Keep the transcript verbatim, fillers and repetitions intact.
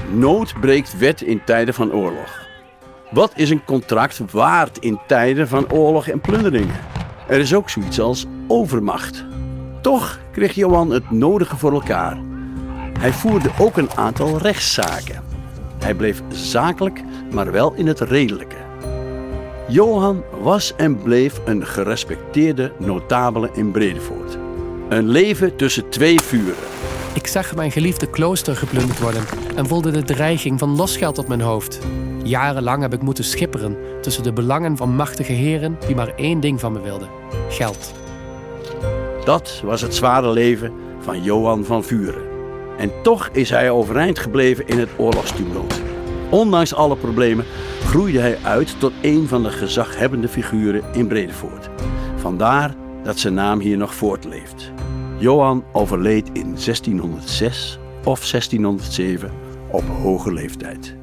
Nood breekt wet in tijden van oorlog. Wat is een contract waard in tijden van oorlog en plunderingen? Er is ook zoiets als overmacht. Toch kreeg Johan het nodige voor elkaar. Hij voerde ook een aantal rechtszaken. Hij bleef zakelijk, maar wel in het redelijke. Johan was en bleef een gerespecteerde notabele in Bredevoort. Een leven tussen twee vuren. Ik zag mijn geliefde klooster geplunderd worden en voelde de dreiging van losgeld op mijn hoofd. Jarenlang heb ik moeten schipperen tussen de belangen van machtige heren die maar één ding van me wilden: geld. Dat was het zware leven van Johan van Vuren. En toch is hij overeind gebleven in het oorlogstumult. Ondanks alle problemen groeide hij uit tot een van de gezaghebbende figuren in Bredevoort. Vandaar dat zijn naam hier nog voortleeft. Johan overleed in zestienhonderdzes of zestienhonderdzeven op hoge leeftijd.